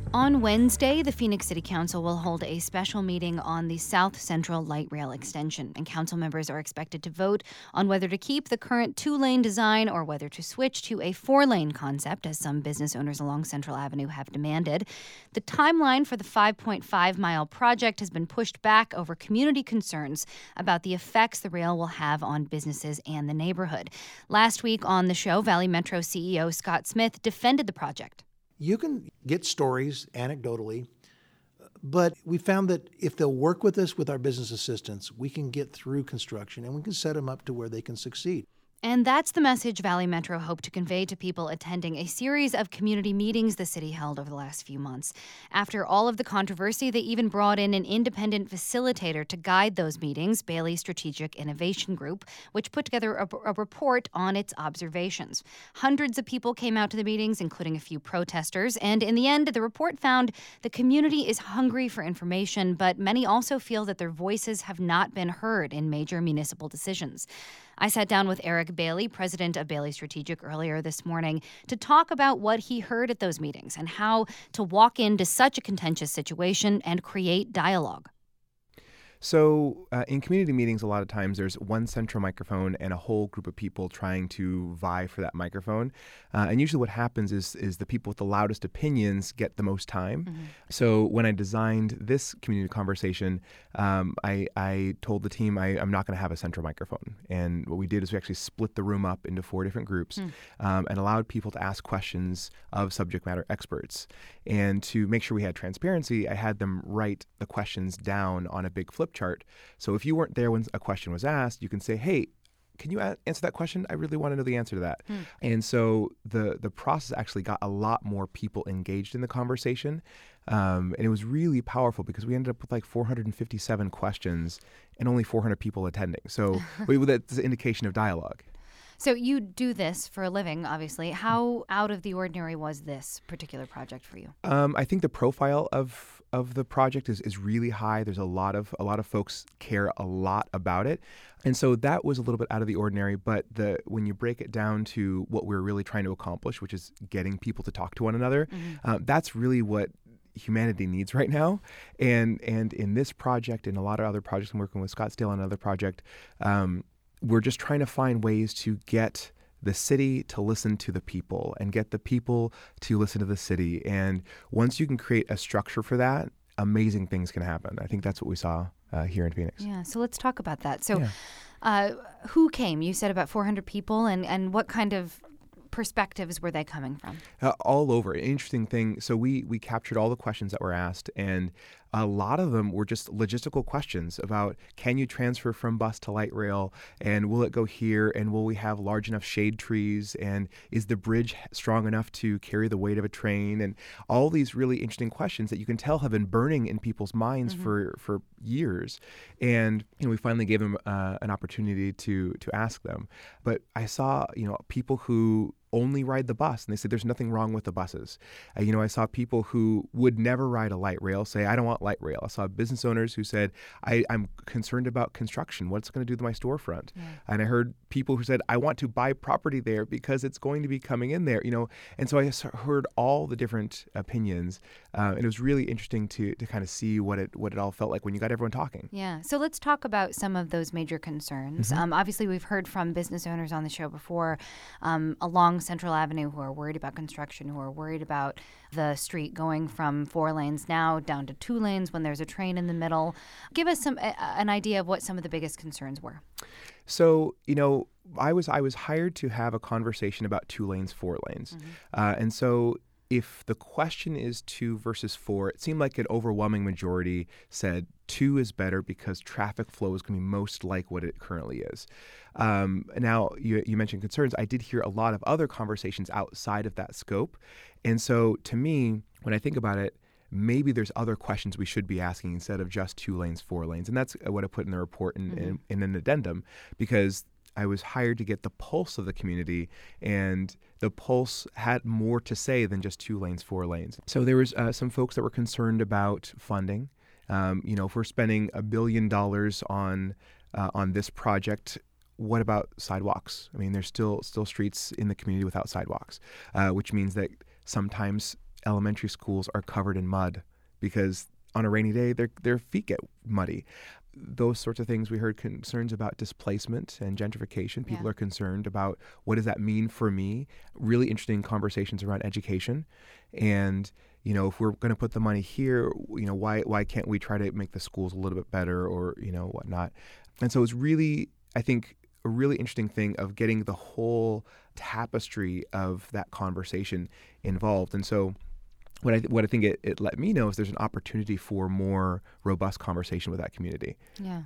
On Wednesday, the Phoenix City Council will hold a special meeting on the South Central Light Rail extension, and council members are expected to vote on whether to keep the current two-lane design or whether to switch to a four-lane concept, as some business owners along Central Avenue have demanded. The timeline for the 5.5-mile project has been pushed back over community concerns about the effects the rail will have on businesses and the neighborhood. Last week on the show, Valley Metro CEO Scott Smith defended the project. You can get stories anecdotally, but we found that if they'll work with us with our business assistants, we can get through construction and we can set them up to where they can succeed. And that's the message Valley Metro hoped to convey to people attending a series of community meetings the city held over the last few months. After all of the controversy, they even brought in an independent facilitator to guide those meetings, Bailey Strategic Innovation Group, which put together a report on its observations. Hundreds of people came out to the meetings, including a few protesters, and in the end, the report found the community is hungry for information, but many also feel that their voices have not been heard in major municipal decisions. I sat down with Eric Bailey, president of Bailey Strategic, earlier this morning to talk about what he heard at those meetings and how to walk into such a contentious situation and create dialogue. So in community meetings, a lot of times there's one central microphone and a whole group of people trying to vie for that microphone. And usually what happens is the people with the loudest opinions get the most time. Mm-hmm. So when I designed this community conversation, I told the team I'm not going to have a central microphone. And what we did is we actually split the room up into 4 different groups and allowed people to ask questions of subject matter experts. And to make sure we had transparency, I had them write the questions down on a big flip chart. So if you weren't there when a question was asked, you can say, hey, can you answer that question? I really want to know the answer to that. And so the process actually got a lot more people engaged in the conversation. And it was really powerful because we ended up with like 457 questions and only 400 people attending. So that's an indication of dialogue. So you do this for a living, obviously. How out of the ordinary was this particular project for you? I think the profile of the project is really high. There's a lot of folks care a lot about it. And so that was a little bit out of the ordinary. But when you break it down to what we're really trying to accomplish, which is getting people to talk to one another, that's really what humanity needs right now. And in this project and a lot of other projects, I'm working with Scottsdale on another project, we're just trying to find ways to get the city to listen to the people and get the people to listen to the city. And once you can create a structure for that, amazing things can happen. I think that's what we saw here in Phoenix. Yeah, so let's talk about that. So who came? You said about 400 people, and what kind of perspectives were they coming from? All over. An interesting thing. So we captured all the questions that were asked, and a lot of them were just logistical questions about, can you transfer from bus to light rail, and will it go here, and will we have large enough shade trees, and is the bridge strong enough to carry the weight of a train, and all these really interesting questions that you can tell have been burning in people's minds for years. And we finally gave them an opportunity to ask them. But I saw people who only ride the bus, and they said there's nothing wrong with the buses. I saw people who would never ride a light rail say, I don't want light rail. I saw business owners who said, I'm concerned about construction. What's it going to do to my storefront? Yeah. And I heard people who said, I want to buy property there because it's going to be coming in there. And so I heard all the different opinions, and it was really interesting to kind of see what it all felt like when you got everyone talking. Yeah. So let's talk about some of those major concerns. Obviously, we've heard from business owners on the show before along Central Avenue who are worried about construction, who are worried about the street going from 4 lanes now down to 2 lanes when there's a train in the middle. Give us an idea of what some of the biggest concerns were. So, I was hired to have a conversation about 2 lanes, 4 lanes. And so if the question is 2 versus 4, it seemed like an overwhelming majority said 2 is better because traffic flow is going to be most like what it currently is. Now, you mentioned concerns. I did hear a lot of other conversations outside of that scope. And so to me, when I think about it, maybe there's other questions we should be asking instead of just 2 lanes, 4 lanes. And that's what I put in the report in an addendum, because I was hired to get the pulse of the community, and the pulse had more to say than just 2 lanes, 4 lanes. So there was some folks that were concerned about funding. If we're spending $1 billion on this project, what about sidewalks? I mean, there's still streets in the community without sidewalks, which means that sometimes elementary schools are covered in mud because on a rainy day, their feet get muddy. Those sorts of things. We heard concerns about displacement and gentrification. People are concerned about what does that mean for me. Really interesting conversations around education. And, if we're going to put the money here, why can't we try to make the schools a little bit better or, whatnot. And so it's really, I think, a really interesting thing of getting the whole tapestry of that conversation involved. And so what I think it let me know is there's an opportunity for more robust conversation with that community. Yeah.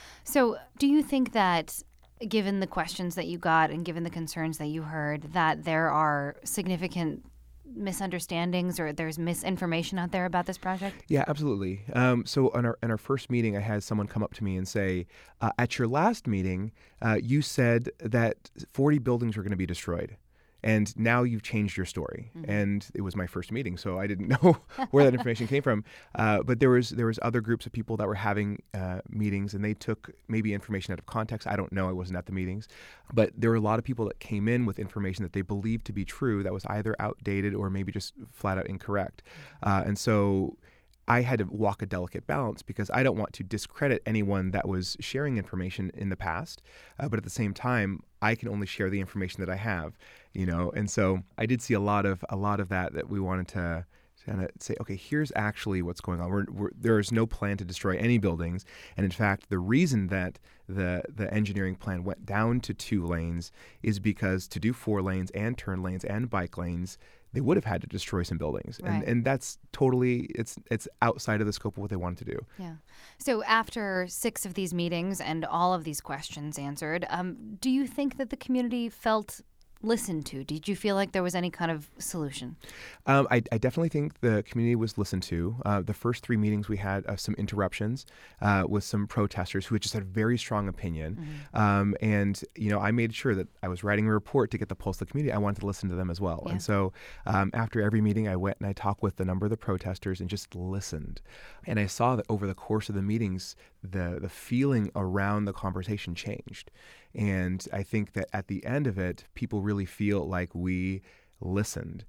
So do you think that given the questions that you got and given the concerns that you heard, that there are significant misunderstandings or there's misinformation out there about this project? Yeah, absolutely. So in our first meeting, I had someone come up to me and say, at your last meeting, you said that 40 buildings were going to be destroyed. And now you've changed your story. Mm-hmm. And it was my first meeting, so I didn't know where that information came from. But there was other groups of people that were having meetings, and they took maybe information out of context. I don't know. I wasn't at the meetings. But there were a lot of people that came in with information that they believed to be true that was either outdated or maybe just flat out incorrect. And so I had to walk a delicate balance because I don't want to discredit anyone that was sharing information in the past. But at the same time, I can only share the information that I have, And so I did see a lot of that we wanted to kind of say, okay, here's actually what's going on. There is no plan to destroy any buildings. And in fact, the reason that the engineering plan went down to 2 lanes is because to do 4 lanes and turn lanes and bike lanes, they would have had to destroy some buildings. Right. And that's totally, it's outside of the scope of what they wanted to do. Yeah. So after 6 of these meetings and all of these questions answered, do you think that the community felt listened to? Did you feel like there was any kind of solution? I definitely think the community was listened to. The first 3 meetings we had some interruptions with some protesters who had just had a very strong opinion. Mm-hmm. And, I made sure that I was writing a report to get the pulse of the community. I wanted to listen to them as well. Yeah. And so after every meeting, I went and I talked with a number of the protesters and just listened. And I saw that over the course of the meetings, the feeling around the conversation changed. And I think that at the end of it, people really feel like we listened.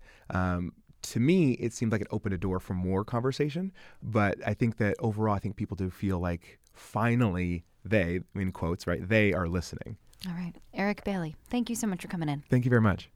To me, it seemed like it opened a door for more conversation. But I think that overall, I think people do feel like finally they, in quotes, right, they are listening. All right. Eric Bailey, thank you so much for coming in. Thank you very much.